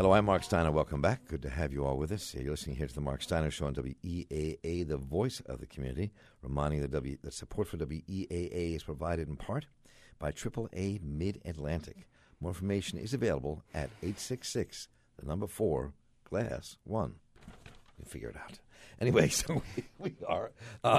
Hello, I'm Mark Steiner. Welcome back. Good to have you all with us. You're listening here to the Mark Steiner Show on WEAA, the voice of the community, reminding that support for WEAA is provided in part by AAA Mid-Atlantic. More information is available at 866, the number 4, glass 1. You figure it out. Anyway, so we are.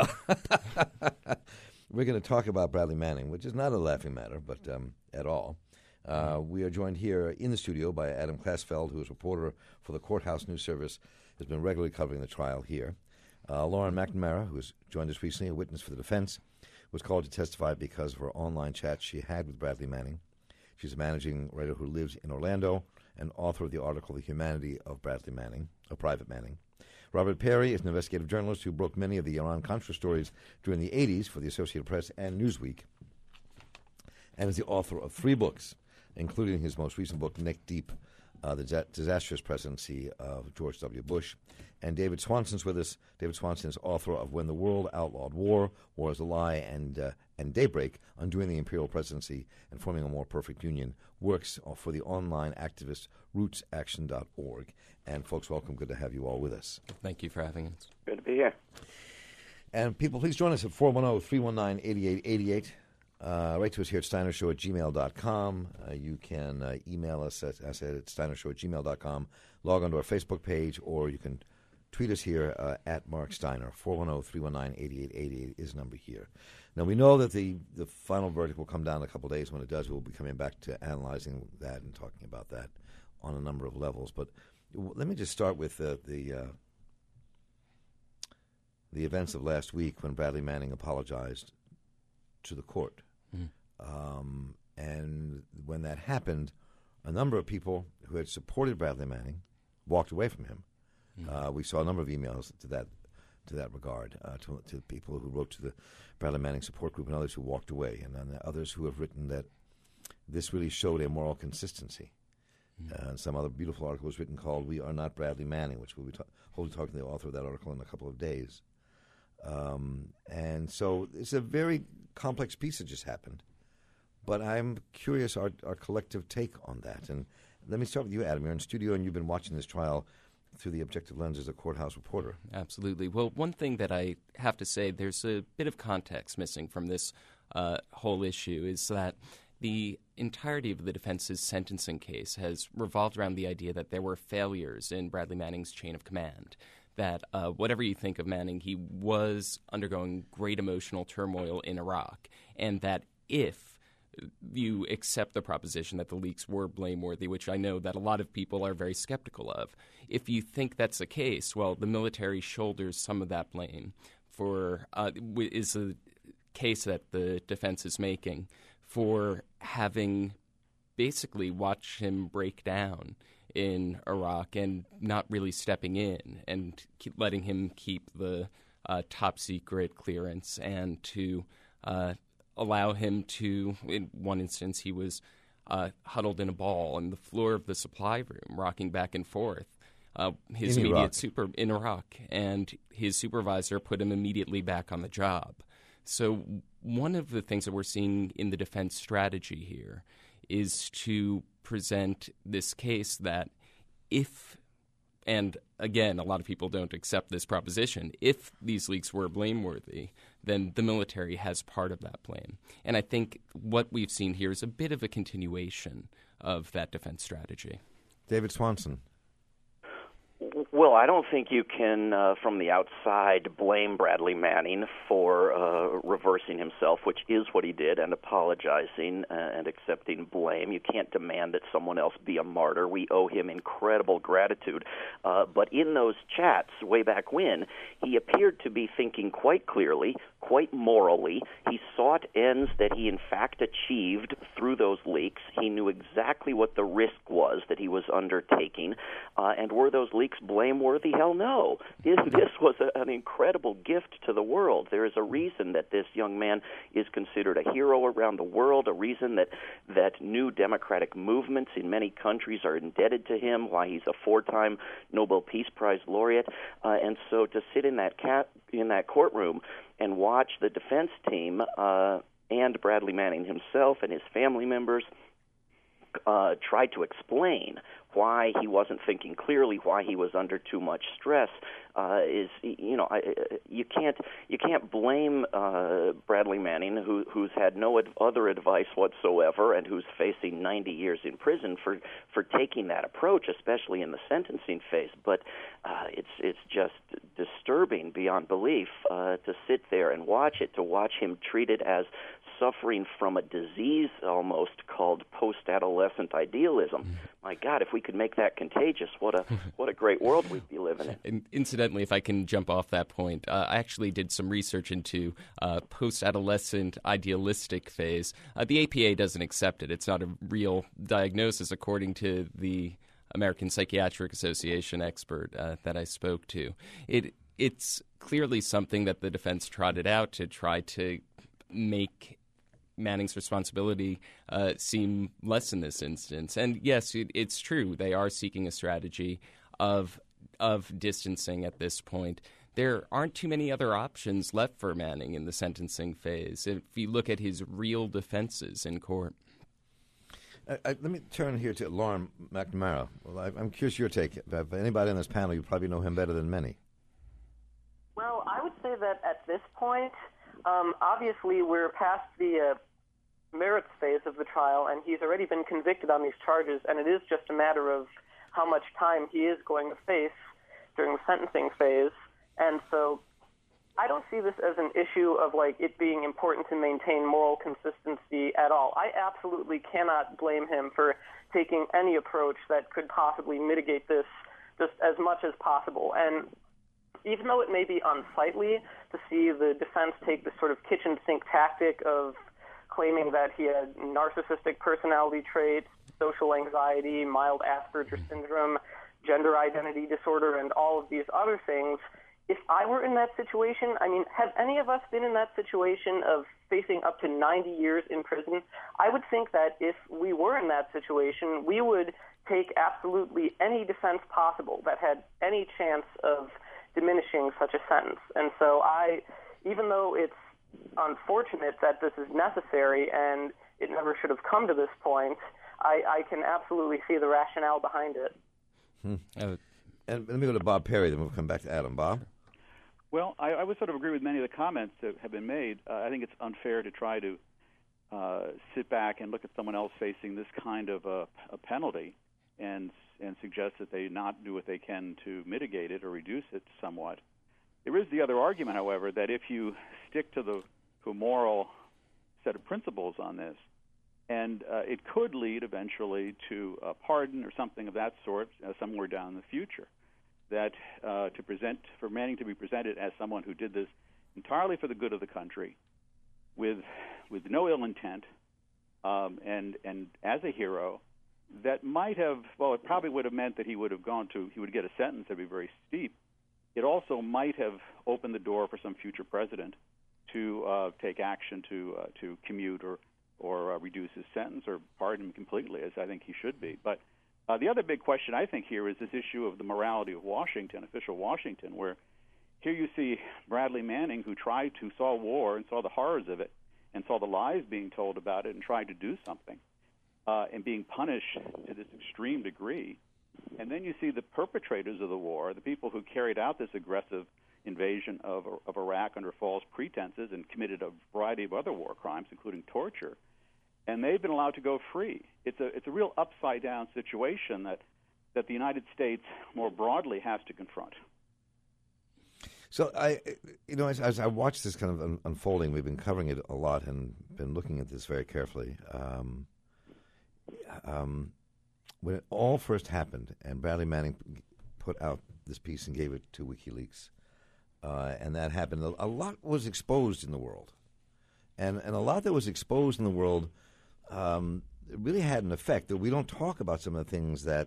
We're going to talk about Bradley Manning, which is not a laughing matter, but at all. We are joined here in the studio by Adam Klasfeld, who is a reporter for the Courthouse News Service, has been regularly covering the trial here. Lauren McNamara, who has joined us recently, a witness for the defense, was called to testify because of her online chat she had with Bradley Manning. She's a managing writer who lives in Orlando and author of the article The Humanity of Bradley Manning, of Private Manning. Robert Perry is an investigative journalist who broke many of the Iran-Contra stories during the 80s for the Associated Press and Newsweek, and is the author of 3 books, including his most recent book, Neck Deep, The Disastrous Presidency of George W. Bush. And David Swanson's with us. David Swanson is author of When the World Outlawed War, War is a Lie, and Daybreak, Undoing the Imperial Presidency and Forming a More Perfect Union, works for the online activist rootsaction.org. And folks, welcome. Good to have you all with us. Thank you for having us. Good to be here. And people, please join us at 410-319-8888. Write to us here at steinershow@gmail.com. You can email us at steinershow@gmail.com. Log on to our Facebook page, or you can tweet us here at Mark Steiner. 410-319-8888 is the number here. Now, we know that the final verdict will come down in a couple of days. When it does, we'll be coming back to analyzing that and talking about that on a number of levels. But let me just start with the events of last week when Bradley Manning apologized to the court. And when that happened, a number of people who had supported Bradley Manning walked away from him. We saw a number of emails to that regard, to people who wrote to the Bradley Manning support group and others who walked away, and then others who have written that this really showed a moral consistency. Some other beautiful article was written called We Are Not Bradley Manning, which we'll be hopefully talking to the author of that article in a couple of days. And so it's a very complex piece that just happened. But I'm curious our collective take on that. And let me start with you, Adam. You're in studio and you've been watching this trial through the objective lens as a courthouse reporter. Absolutely. Well, one thing that I have to say, there's a bit of context missing from this whole issue, is that the entirety of the defense's sentencing case has revolved around the idea that there were failures in Bradley Manning's chain of command, that whatever you think of Manning, he was undergoing great emotional turmoil in Iraq, and that if you accept the proposition that the leaks were blameworthy, which I know that a lot of people are very skeptical of, if you think that's the case, well, the military shoulders some of that blame for is a case that the defense is making for having basically watched him break down in Iraq and not really stepping in and letting him keep the top secret clearance, and to allow him to, in one instance, he was huddled in a ball on the floor of the supply room, rocking back and forth. His in immediate Iraq. In Iraq, and his supervisor put him immediately back on the job. So one of the things that we're seeing in the defense strategy here is to present this case that if, and again, a lot of people don't accept this proposition, if these leaks were blameworthy, then the military has part of that blame. And I think what we've seen here is a bit of a continuation of that defense strategy. David Swanson. Well, I don't think you can, from the outside, blame Bradley Manning for reversing himself, which is what he did, and apologizing and accepting blame. You can't demand that someone else be a martyr. We owe him incredible gratitude. But in those chats way back when, he appeared to be thinking quite clearly, quite morally. He sought ends that he in fact achieved through those leaks. He knew exactly what the risk was that he was undertaking. And were those leaks blameworthy? Hell no. This was an incredible gift to the world. There is a reason that this young man is considered a hero around the world, a reason that new democratic movements in many countries are indebted to him, why he's a 4-time Nobel Peace Prize laureate. And so to sit in that courtroom and watch the defense team and Bradley Manning himself and his family members tried to explain why he wasn't thinking clearly, why he was under too much stress, you can't blame Bradley Manning, who's had no other advice whatsoever and who's facing 90 years in prison for taking that approach, especially in the sentencing phase. But it's just disturbing beyond belief to sit there and watch him treated as suffering from a disease almost called post-adolescent idealism. My God, if we could make that contagious, what a great world we'd be living in. And incidentally, if I can jump off that point, I actually did some research into post-adolescent idealistic phase. The APA doesn't accept it. It's not a real diagnosis, according to the American Psychiatric Association expert that I spoke to. It's clearly something that the defense trotted out to try to make Manning's responsibility seem less in this instance. And yes, it's true. They are seeking a strategy of distancing at this point. There aren't too many other options left for Manning in the sentencing phase if you look at his real defenses in court. Let me turn here to Lauren McNamara. Well, I'm curious your take. If anybody on this panel, you probably know him better than many. Well, I would say that at this point, obviously, we're past the merits phase of the trial, and he's already been convicted on these charges, and it is just a matter of how much time he is going to face during the sentencing phase. And so I don't see this as an issue of, it being important to maintain moral consistency at all. I absolutely cannot blame him for taking any approach that could possibly mitigate this just as much as possible. And even though it may be unsightly to see the defense take this sort of kitchen sink tactic of claiming that he had narcissistic personality traits, social anxiety, mild Asperger's syndrome, gender identity disorder, and all of these other things, if I were in that situation, have any of us been in that situation of facing up to 90 years in prison? I would think that if we were in that situation, we would take absolutely any defense possible that had any chance of diminishing such a sentence. And so even though it's unfortunate that this is necessary and it never should have come to this point, I can absolutely see the rationale behind it. And let me go to Bob Perry, then we'll come back to Adam. Bob? Well, I would sort of agree with many of the comments that have been made. I think it's unfair to try to sit back and look at someone else facing this kind of a penalty and suggest that they not do what they can to mitigate it or reduce it somewhat. There is the other argument, however, that if you stick to a moral set of principles on this, and it could lead eventually to a pardon or something of that sort somewhere down in the future, that for Manning to be presented as someone who did this entirely for the good of the country, with no ill intent, and as a hero, that might have, well, it probably would have meant that he would get a sentence that would be very steep. It also might have opened the door for some future president to take action to commute or reduce his sentence or pardon him completely, as I think he should be. But the other big question I think here is this issue of the morality of Washington, official Washington, where here you see Bradley Manning, who saw war and saw the horrors of it and saw the lies being told about it and tried to do something, and being punished to this extreme degree. And then you see the perpetrators of the war, the people who carried out this aggressive invasion of Iraq under false pretenses and committed a variety of other war crimes, including torture, and they've been allowed to go free. It's a real upside-down situation that the United States more broadly has to confront. So as I watch this kind of unfolding, we've been covering it a lot and been looking at this very carefully. When it all first happened, and Bradley Manning put out this piece and gave it to WikiLeaks, and that happened, a lot was exposed in the world, and a lot that was exposed in the world really had an effect. That we don't talk about some of the things that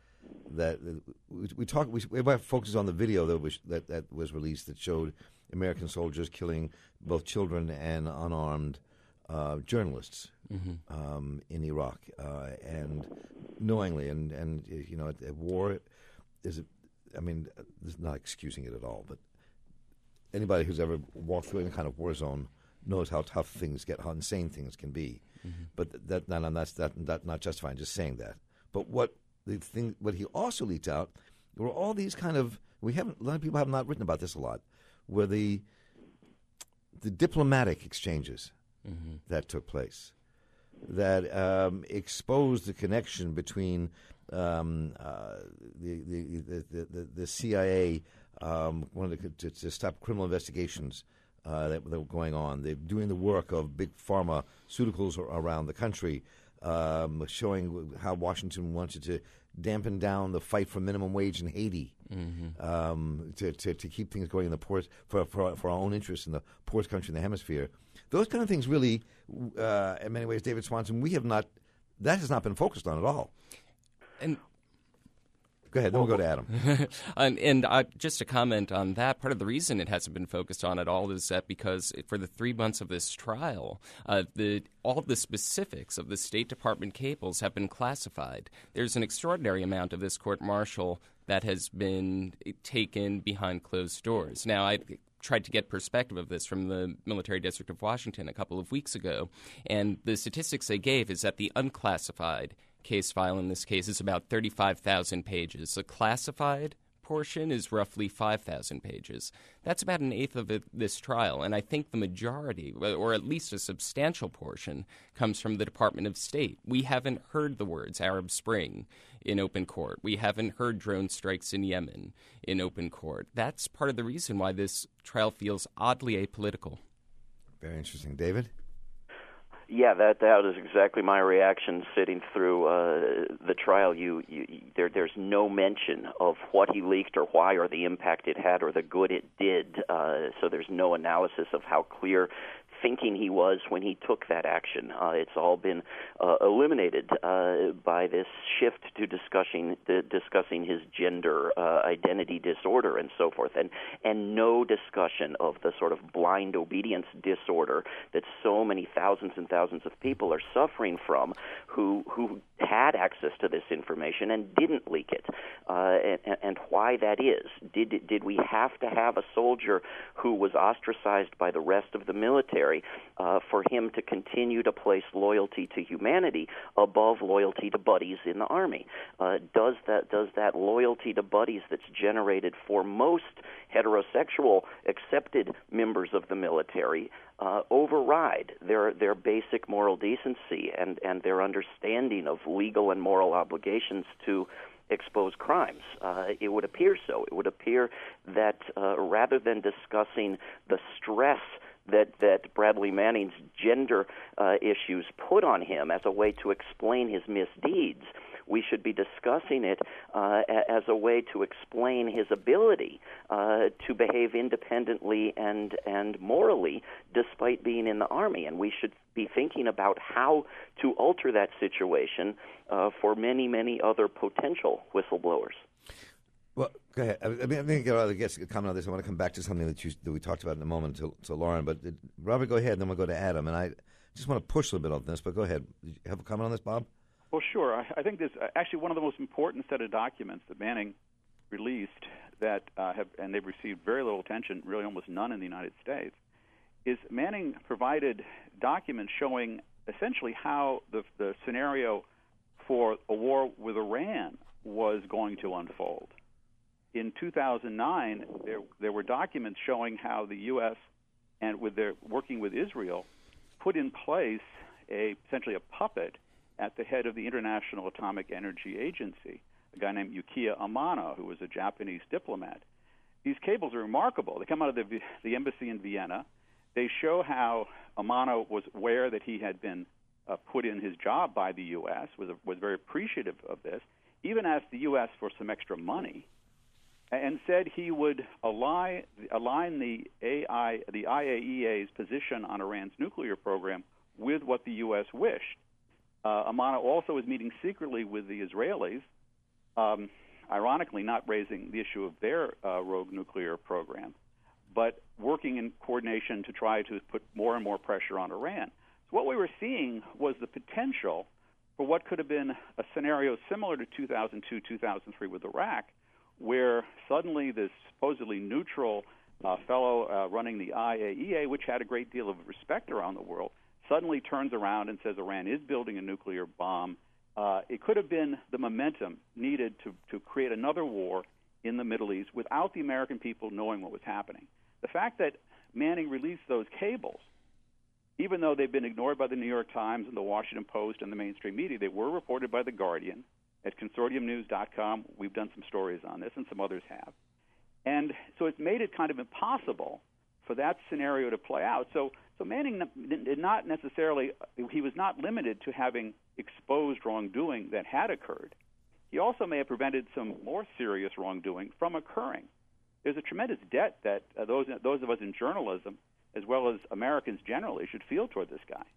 we talk. We focus on the video that was released that showed American soldiers killing both children and unarmed journalists in Iraq, and knowingly, and war is. I mean, this is not excusing it at all, but anybody who's ever walked through any kind of war zone knows how tough things get, how insane things can be. Mm-hmm. But that's not justifying just saying that. But what he also leaked out were all these kind of, a lot of people have not written about this a lot, were the diplomatic exchanges that took place that exposed the connection between the CIA wanted to stop criminal investigations that were going on. They're doing the work of big pharmaceuticals around the country, showing how Washington wanted to dampen down the fight for minimum wage in Haiti, to keep things going in the poorest for our own interests in the poorest country in the hemisphere. Those kind of things really, in many ways, David Swanson, that has not been focused on at all. And go ahead, then we'll go to Adam. and just to comment on that, part of the reason it hasn't been focused on at all is that because for the 3 months of this trial, all the specifics of the State Department cables have been classified. There's an extraordinary amount of this court-martial that has been taken behind closed doors. Now, I tried to get perspective of this from the Military District of Washington a couple of weeks ago, and the statistics they gave is that the unclassified case file in this case is about 35,000 pages. The classified portion is roughly 5,000 pages. That's about an eighth of this trial, and I think the majority, or at least a substantial portion, comes from the Department of State. We haven't heard the words Arab Spring in open court. We haven't heard drone strikes in Yemen in open court. That's part of the reason why this trial feels oddly apolitical. Very interesting. David? Yeah, that is exactly my reaction sitting through the trial. There's no mention of what he leaked or why or the impact it had or the good it did. So there's no analysis of how clear thinking he was when he took that action. It's all been eliminated by this shift to discussing his gender identity disorder and so forth, and no discussion of the sort of blind obedience disorder that so many thousands and thousands of people are suffering from who had access to this information and didn't leak it, and why that is. Did we have to have a soldier who was ostracized by the rest of the military for him to continue to place loyalty to humanity above loyalty to buddies in the Army? Does that loyalty to buddies that's generated for most heterosexual accepted members of the military override their basic moral decency and their understanding of legal and moral obligations to expose crimes? It would appear so. It would appear that rather than discussing the stress that Bradley Manning's gender issues put on him as a way to explain his misdeeds, we should be discussing it as a way to explain his ability to behave independently and morally despite being in the Army. And we should be thinking about how to alter that situation for many, many other potential whistleblowers. Well, go ahead. I mean, I'm going to get other guests to comment on this. I want to come back to something that we talked about in a moment to Lauren. But Robert, go ahead, and then we'll go to Adam. And I just want to push a little bit on this, but go ahead. Did you have a comment on this, Bob? Well, sure. I think this actually one of the most important set of documents that Manning released that and they've received very little attention, really almost none in the United States, is Manning provided documents showing essentially how the scenario for a war with Iran was going to unfold. In 2009, there were documents showing how the U.S. and working with Israel put in place essentially a puppet at the head of the International Atomic Energy Agency, a guy named Yukiya Amano, who was a Japanese diplomat. These cables are remarkable. They come out of the embassy in Vienna. They show how Amano was aware that he had been put in his job by the U.S., was very appreciative of this, even asked the U.S. for some extra money, and said he would align the IAEA's position on Iran's nuclear program with what the U.S. wished. Amano also was meeting secretly with the Israelis, ironically not raising the issue of their rogue nuclear program, but working in coordination to try to put more and more pressure on Iran. So what we were seeing was the potential for what could have been a scenario similar to 2002, 2003 with Iraq, where suddenly this supposedly neutral fellow running the IAEA, which had a great deal of respect around the world, suddenly turns around and says Iran is building a nuclear bomb. It could have been the momentum needed to create another war in the Middle East without the American people knowing what was happening. The fact that Manning released those cables, even though they've been ignored by the New York Times and the Washington Post and the mainstream media, they were reported by The Guardian. At consortiumnews.com, we've done some stories on this, and some others have. And so it's made it kind of impossible for that scenario to play out. So Manning did not necessarily, he was not limited to having exposed wrongdoing that had occurred. He also may have prevented some more serious wrongdoing from occurring. There's a tremendous debt that those of us in journalism, as well as Americans generally, should feel toward this guy.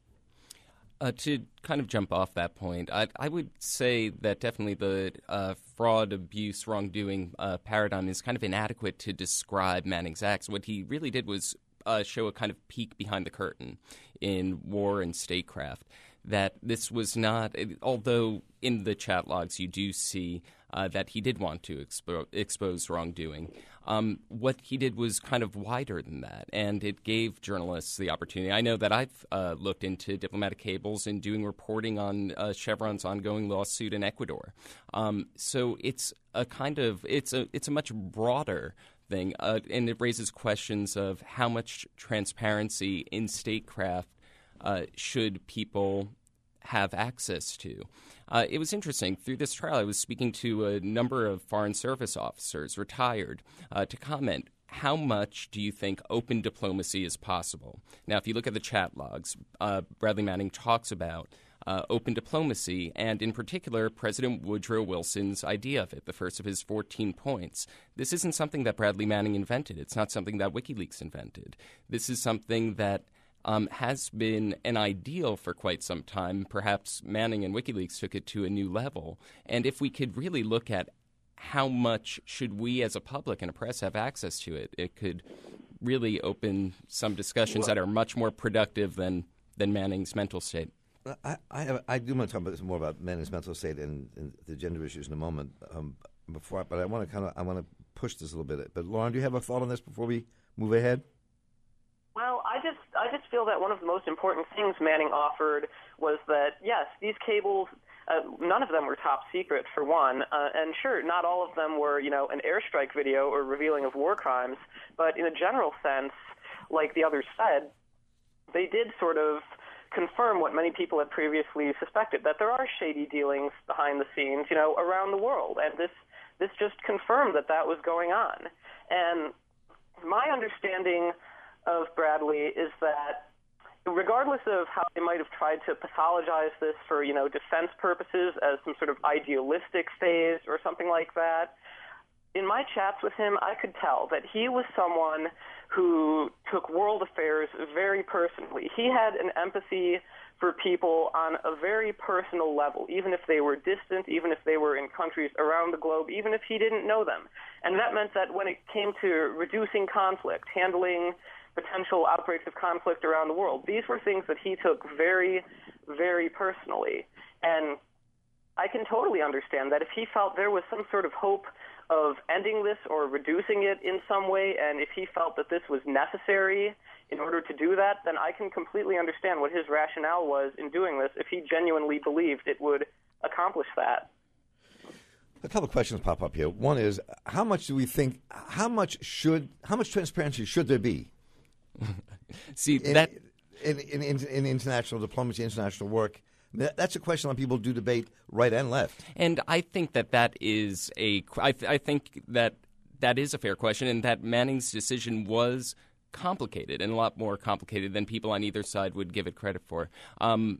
To kind of jump off that point, I would say that definitely the fraud, abuse, wrongdoing paradigm is kind of inadequate to describe Manning's acts. What he really did was show a kind of peek behind the curtain in war and statecraft. That this was not, although in the chat logs you do see that he did want to expose wrongdoing. What he did was kind of wider than that, and it gave journalists the opportunity. I know that I've looked into diplomatic cables and doing reporting on Chevron's ongoing lawsuit in Ecuador. So it's a kind of it's a much broader thing, and it raises questions of how much transparency in statecraft should people have access to. It was interesting. Through this trial, I was speaking to a number of Foreign Service officers, retired, to comment, how much do you think open diplomacy is possible? Now, if you look at the chat logs, Bradley Manning talks about open diplomacy, and in particular, President Woodrow Wilson's idea of it, the first of his 14 points. This isn't something that Bradley Manning invented. It's not something that WikiLeaks invented. This is something that has been an ideal for quite some time. Perhaps Manning and WikiLeaks took it to a new level. And if we could really look at how much should we as a public and a press have access to it, it could really open some discussions that are much more productive than Manning's mental state. I do want to talk more about Manning's mental state and the gender issues in a moment. But I want to push this a little bit. But Lauren, do you have a thought on this before we move ahead? Well, I just feel that one of the most important things Manning offered was that, yes, these cables, none of them were top secret, for one, and sure, not all of them were, an airstrike video or revealing of war crimes, but in a general sense, like the others said, they did sort of confirm what many people had previously suspected, that there are shady dealings behind the scenes, around the world, and this just confirmed that was going on. And my understanding of Bradley is that regardless of how they might have tried to pathologize this for, defense purposes as some sort of idealistic phase or something like that, in my chats with him, I could tell that he was someone who took world affairs very personally. He had an empathy for people on a very personal level, even if they were distant, even if they were in countries around the globe, even if he didn't know them. And that meant that when it came to reducing conflict, handling potential outbreaks of conflict around the world, these were things that he took very, very personally. And I can totally understand that if he felt there was some sort of hope of ending this or reducing it in some way, and if he felt that this was necessary in order to do that, then I can completely understand what his rationale was in doing this if he genuinely believed it would accomplish that. A couple of questions pop up here. One is, how much transparency should there be? See, in international diplomacy, international work, that's a question that people do debate right and left. And I think that is I think that is a fair question, and that Manning's decision was complicated and a lot more complicated than people on either side would give it credit for. When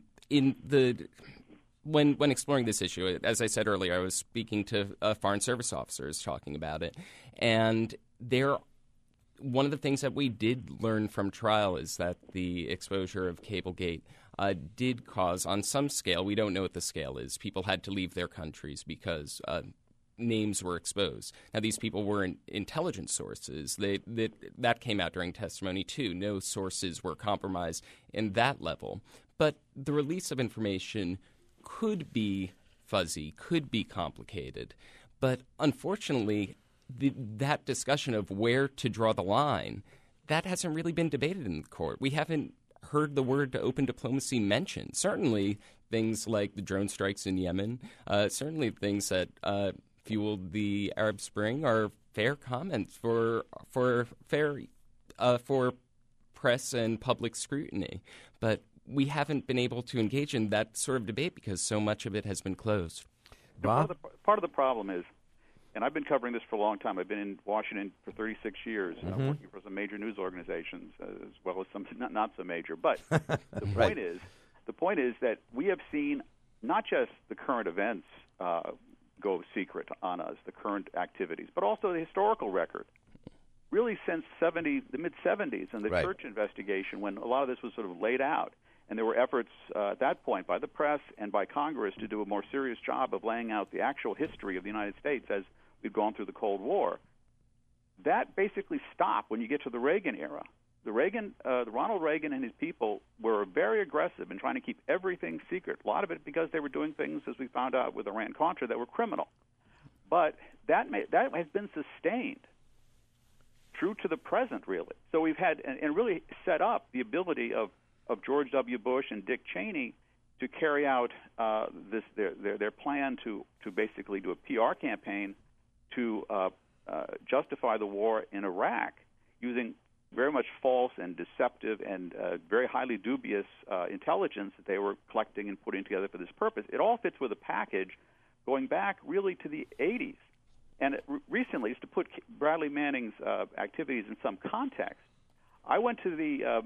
exploring this issue, as I said earlier, I was speaking to Foreign Service officers talking about it, and one of the things that we did learn from trial is that the exposure of Cablegate did cause, on some scale, we don't know what the scale is, people had to leave their countries because names were exposed. Now, these people weren't intelligence sources. That came out during testimony, too. No sources were compromised in that level. But the release of information could be fuzzy, could be complicated. But unfortunately, that discussion of where to draw the line, that hasn't really been debated in the court. We haven't heard the word open diplomacy mentioned. Certainly things like the drone strikes in Yemen, certainly things that fueled the Arab Spring are fair comments for press and public scrutiny. But we haven't been able to engage in that sort of debate because so much of it has been closed. Bob? Part of the problem is, and I've been covering this for a long time. I've been in Washington for 36 years, working for some major news organizations as well as some not so major. But the point is that we have seen not just the current events go secret on us, the current activities, but also the historical record. Really, since the mid-'70s and the church investigation, when a lot of this was sort of laid out, and there were efforts at that point by the press and by Congress to do a more serious job of laying out the actual history of the United States as we've gone through the Cold War. That basically stopped when you get to the Reagan era. The Ronald Reagan and his people were very aggressive in trying to keep everything secret. A lot of it because they were doing things, as we found out with Iran-Contra, that were criminal. But that has been sustained through to the present, really. So we've had and really set up the ability of George W. Bush and Dick Cheney to carry out their plan to basically do a PR campaign to justify the war in Iraq using very much false and deceptive and very highly dubious intelligence that they were collecting and putting together for this purpose. It all fits with a package going back really to the 80s. And recently, to put Bradley Manning's activities in some context, I went to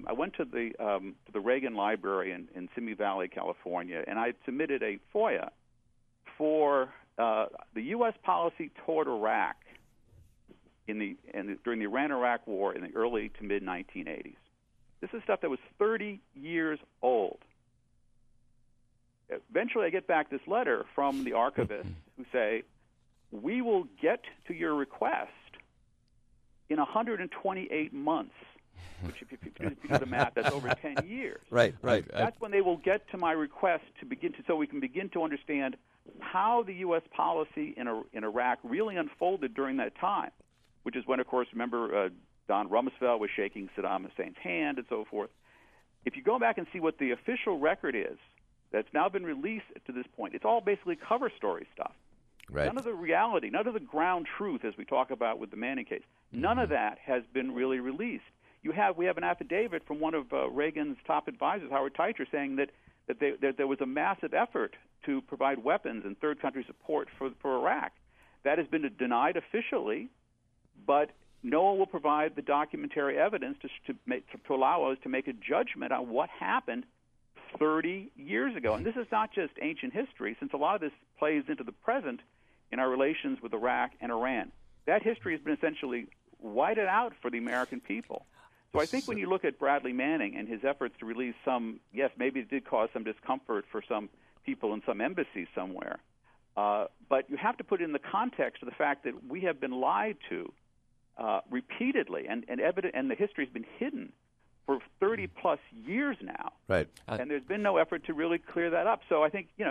the Reagan Library in Simi Valley, California, and I submitted a FOIA for the U.S. policy toward Iraq during the Iran-Iraq War in the early to mid-1980s. This is stuff that was 30 years old. Eventually, I get back this letter from the archivists who say, "We will get to your request in 128 months." Which, if you do the math, that's over 10 years. Right. That's when they will get to my request so we can begin to understand how the U.S. policy in Iraq really unfolded during that time, which is when, of course, remember, Don Rumsfeld was shaking Saddam Hussein's hand and so forth. If you go back and see what the official record is that's now been released to this point, it's all basically cover story stuff. Right. None of the reality, none of the ground truth, as we talk about with the Manning case, none of that has been really released. We have an affidavit from one of Reagan's top advisors, Howard Teicher, saying that there was a massive effort to provide weapons and third country support for Iraq. That has been denied officially, but no one will provide the documentary evidence to allow us to make a judgment on what happened 30 years ago. And this is not just ancient history, since a lot of this plays into the present in our relations with Iraq and Iran. That history has been essentially whited out for the American people. So I think when you look at Bradley Manning and his efforts to release maybe it did cause some discomfort for some people in some embassies somewhere, but you have to put it in the context of the fact that we have been lied to repeatedly, and the history has been hidden for 30-plus years now. Right. And there's been no effort to really clear that up. So I think you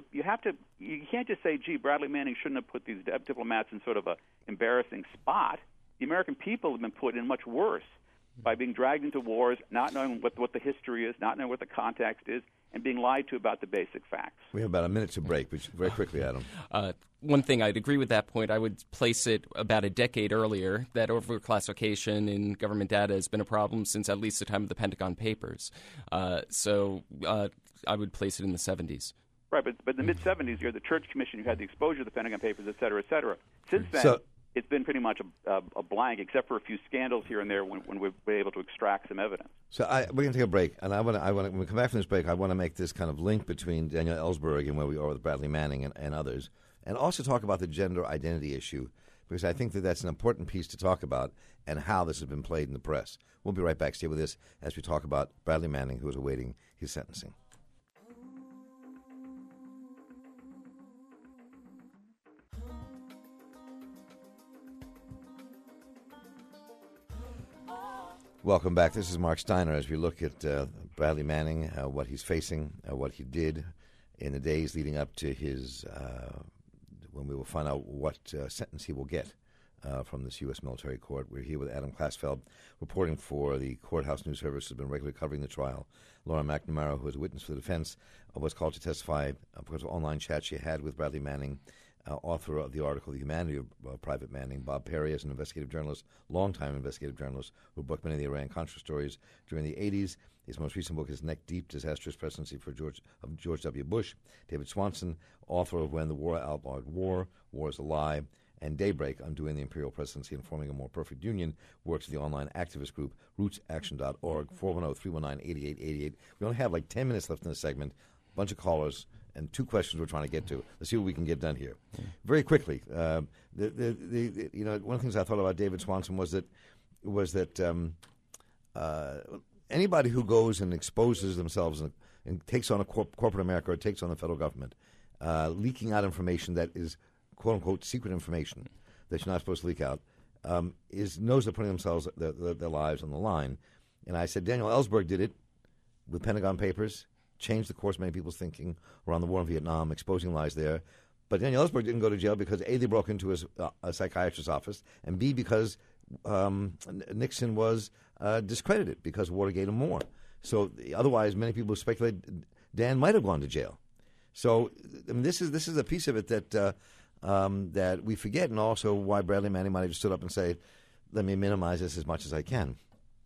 can't just say, gee, Bradley Manning shouldn't have put these diplomats in sort of a embarrassing spot. The American people have been put in much worse by being dragged into wars, not knowing what the history is, not knowing what the context is, and being lied to about the basic facts. We have about a minute to break, which very quickly, Adam. One thing, I'd agree with that point. I would place it about a decade earlier, that overclassification in government data has been a problem since at least the time of the Pentagon Papers. So I would place it in the 70s. Right, but in the mid-'70s, you had the Church Commission, you had the exposure to the Pentagon Papers, et cetera, et cetera. Since then, it's been pretty much a blank, except for a few scandals here and there when we've been able to extract some evidence. So we're going to take a break, and when we come back from this break, I want to make this kind of link between Daniel Ellsberg and where we are with Bradley Manning and others, and also talk about the gender identity issue, because I think that's an important piece to talk about and how this has been played in the press. We'll be right back. Stay with us as we talk about Bradley Manning, who is awaiting his sentencing. Welcome back. This is Mark Steiner as we look at Bradley Manning, what he's facing, what he did in the days leading up to his, when we will find out what sentence he will get from this U.S. military court. We're here with Adam Klasfeld, reporting for the Courthouse News Service, who's been regularly covering the trial. Laura McNamara, who is a witness for the defense, was called to testify because of online chat she had with Bradley Manning, author of the article The Humanity of Private Manning. Bob Perry is an investigative journalist, longtime investigative journalist, who booked many of the Iran-Contra stories during the 80s. His most recent book is Neck Deep, Disastrous Presidency for George W. Bush. David Swanson, author of When the War Outlawed War, War is a Lie, and Daybreak, Undoing the Imperial Presidency and Forming a More Perfect Union, works with the online activist group rootsaction.org, 410-319-8888. We only have like 10 minutes left in the segment, a bunch of callers, and 2 questions we're trying to get to. Let's see what we can get done here. Very quickly, one of the things I thought about David Swanson was that anybody who goes and exposes themselves and takes on a corporate America or takes on the federal government, leaking out information that is quote-unquote secret information that you're not supposed to leak out, knows they're putting themselves, their lives on the line. And I said Daniel Ellsberg did it with Pentagon Papers, changed the course of many people's thinking around the war in Vietnam, exposing lies there. But Daniel Ellsberg didn't go to jail because, A, they broke into his psychiatrist's office, and B, because Nixon was discredited because of Watergate and more. So otherwise, many people speculate Dan might have gone to jail. So this is a piece of it that we forget, and also why Bradley Manning might have just stood up and say, let me minimize this as much as I can.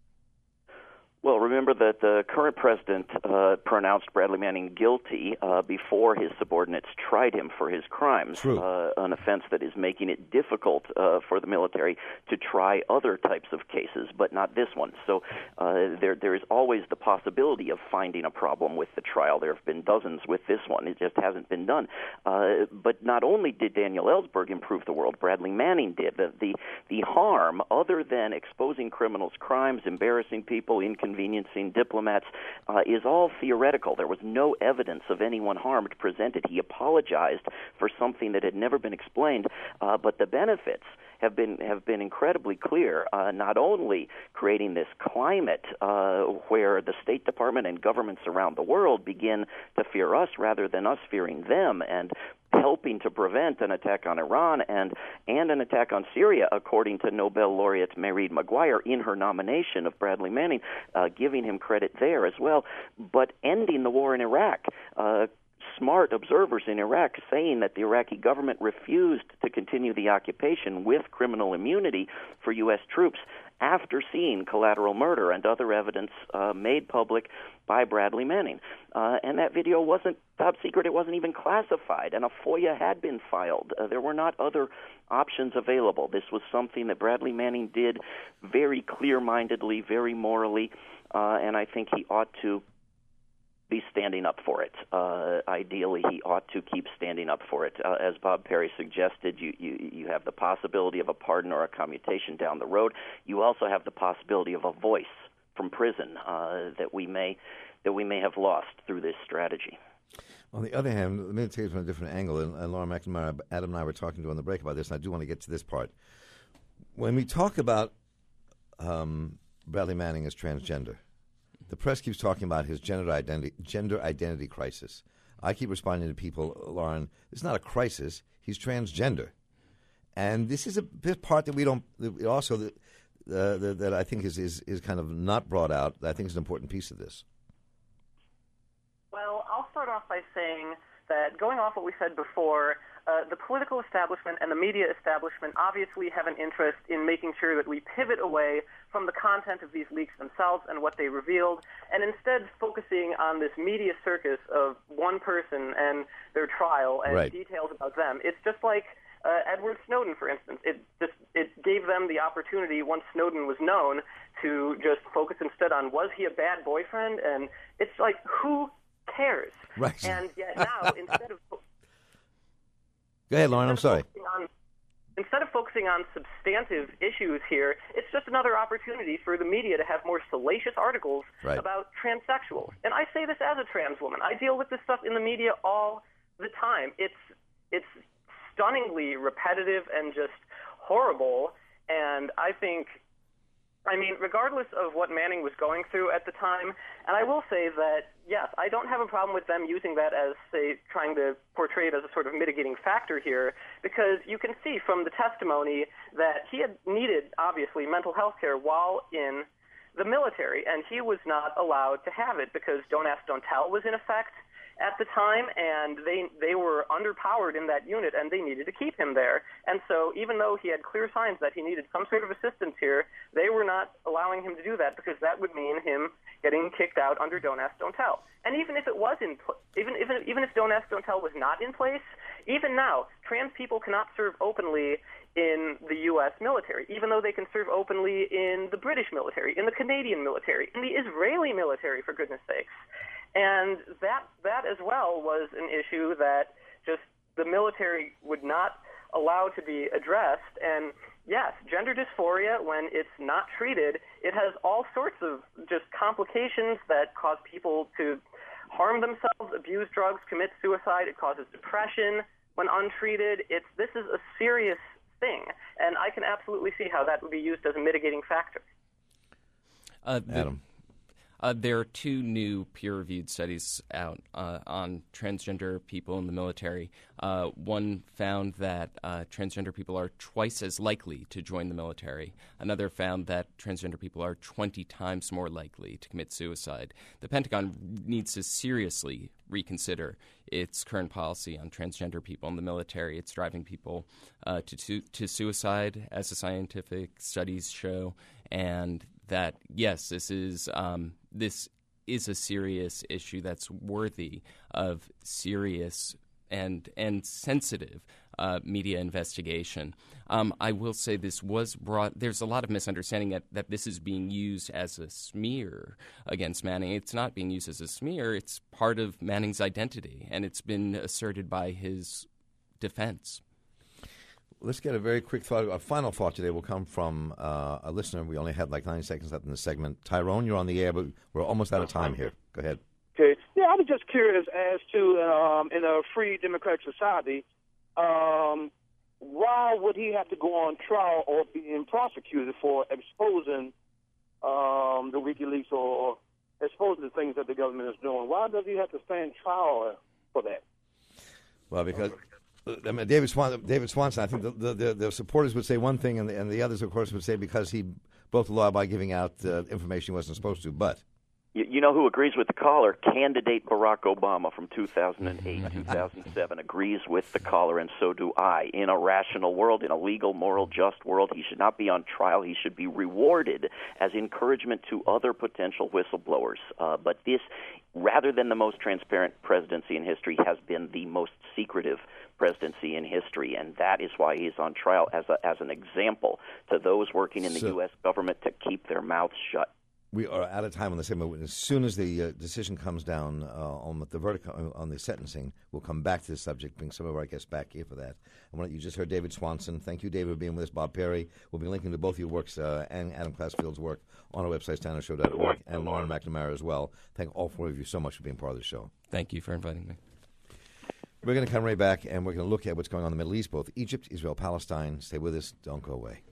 Well, remember that the current president pronounced Bradley Manning guilty before his subordinates tried him for his crimes, an offense that is making it difficult for the military to try other types of cases, but not this one. So there is always the possibility of finding a problem with the trial. There have been dozens with this one. It just hasn't been done. But not only did Daniel Ellsberg improve the world, Bradley Manning did. The harm, other than exposing criminals' crimes, embarrassing people, inconveniencing diplomats, is all theoretical. There was no evidence of anyone harmed presented. He apologized for something that had never been explained, but the benefits have been incredibly clear, not only creating this climate where the State Department and governments around the world begin to fear us rather than us fearing them, and helping to prevent an attack on Iran and an attack on Syria, according to Nobel laureate Mairead Maguire in her nomination of Bradley Manning, giving him credit there as well, but ending the war in Iraq. Smart observers in Iraq saying that the Iraqi government refused to continue the occupation with criminal immunity for U.S. troops after seeing collateral murder and other evidence made public by Bradley Manning. And that video wasn't top secret. It wasn't even classified, and a FOIA had been filed. There were not other options available. This was something that Bradley Manning did very clear-mindedly, very morally, and I think he ought to be standing up for it. Ideally, he ought to keep standing up for it. As Bob Perry suggested, you have the possibility of a pardon or a commutation down the road. You also have the possibility of a voice from prison that we may have lost through this strategy. On the other hand, let me take it from a different angle, and Laura McNamara, Adam and I were talking on the break about this, and I do want to get to this part. When we talk about Bradley Manning as transgender, the press keeps talking about his gender identity crisis. I keep responding to people, Lauren, it's not a crisis. He's transgender. And this is a bit part that we don't also that I think is kind of not brought out, that I think is an important piece of this. Well, I'll start off by saying that going off what we said before, the political establishment and the media establishment obviously have an interest in making sure that we pivot away from the content of these leaks themselves and what they revealed, and instead focusing on this media circus of one person and their trial and details about them. It's just like Edward Snowden, for instance. It gave them the opportunity, once Snowden was known, to just focus instead on, was he a bad boyfriend? And it's like, who cares? Right. And yet now, instead of... Go ahead, Lauren, I'm sorry. Instead of focusing on substantive issues here, it's just another opportunity for the media to have more salacious articles about transsexuals. And I say this as a trans woman. I deal with this stuff in the media all the time. It's stunningly repetitive and just horrible, and I think I mean, regardless of what Manning was going through at the time, and I will say that, yes, I don't have a problem with them using that as, say, trying to portray it as a sort of mitigating factor here, because you can see from the testimony that he had needed, obviously, mental health care while in the military, and he was not allowed to have it because Don't Ask, Don't Tell was in effect at the time, and they were underpowered in that unit, and they needed to keep him there. And so even though he had clear signs that he needed some sort of assistance here, they were not allowing him to do that because that would mean him getting kicked out under Don't Ask, Don't Tell. And even if it was even if Don't Ask, Don't Tell was not in place, even now, trans people cannot serve openly in the U.S. military, even though they can serve openly in the British military, in the Canadian military, in the Israeli military, for goodness sakes. And that as well was an issue that just the military would not allow to be addressed. And yes, gender dysphoria, when it's not treated, it has all sorts of just complications that cause people to harm themselves, abuse drugs, commit suicide. It causes depression when untreated. This is a serious thing, and I can absolutely see how that would be used as a mitigating factor. Adam. There are two new peer-reviewed studies out on transgender people in the military. One found that transgender people are twice as likely to join the military. Another found that transgender people are 20 times more likely to commit suicide. The Pentagon needs to seriously reconsider its current policy on transgender people in the military. It's driving people to suicide, as the scientific studies show, and that, yes, this is a serious issue that's worthy of serious and sensitive media investigation. I will say this was brought – there's a lot of misunderstanding that this is being used as a smear against Manning. It's not being used as a smear. It's part of Manning's identity, and it's been asserted by his defense. Let's get a very quick thought. A final thought today will come from a listener. We only have like 90 seconds left in the segment. Tyrone, you're on the air, but we're almost out of time here. Go ahead. Okay. Yeah, I was just curious as to, in a free democratic society, why would he have to go on trial or being prosecuted for exposing the WikiLeaks or exposing the things that the government is doing? Why does he have to stand trial for that? Well, because David Swanson, I think the supporters would say one thing, and the others, of course, would say because he broke the law by giving out information he wasn't supposed to. But you know who agrees with the caller? Candidate Barack Obama from 2008, 2007 agrees with the caller, and so do I. In a rational world, in a legal, moral, just world, he should not be on trial. He should be rewarded as encouragement to other potential whistleblowers. But this, rather than the most transparent presidency in history, has been the most secretive presidency in history, and that is why he's on trial as an example to those working in the U.S. government to keep their mouths shut. We are out of time on the segment. As soon as the decision comes down on the verdict on the sentencing, we'll come back to this subject, bring some of our guests back here for that. And you just heard David Swanson. Thank you, David, for being with us. Bob Perry. We'll be linking to both your works and Adam Classfield's work on our website, standardshow.org, and Lauren McNamara as well. Thank all four of you so much for being part of the show. Thank you for inviting me. We're going to come right back, and we're going to look at what's going on in the Middle East, both Egypt, Israel, Palestine. Stay with us. Don't go away.